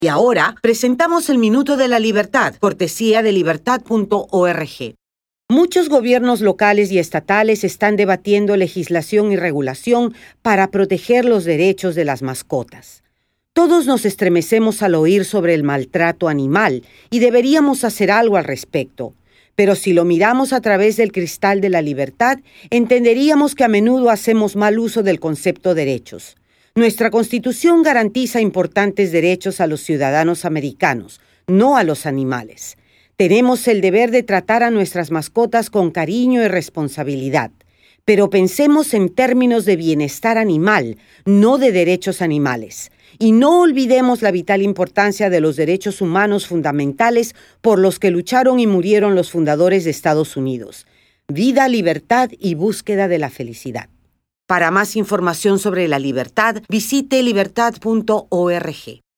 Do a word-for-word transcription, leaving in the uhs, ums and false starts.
Y ahora presentamos el Minuto de la Libertad, cortesía de libertad punto org. Muchos gobiernos locales y estatales están debatiendo legislación y regulación para proteger los derechos de las mascotas. Todos nos estremecemos al oír sobre el maltrato animal y deberíamos hacer algo al respecto. Pero si lo miramos a través del cristal de la libertad, entenderíamos que a menudo hacemos mal uso del concepto derechos. Nuestra Constitución garantiza importantes derechos a los ciudadanos americanos, no a los animales. Tenemos el deber de tratar a nuestras mascotas con cariño y responsabilidad, pero pensemos en términos de bienestar animal, no de derechos animales. Y no olvidemos la vital importancia de los derechos humanos fundamentales por los que lucharon y murieron los fundadores de Estados Unidos. Vida, libertad y búsqueda de la felicidad. Para más información sobre la libertad, visite libertad punto org.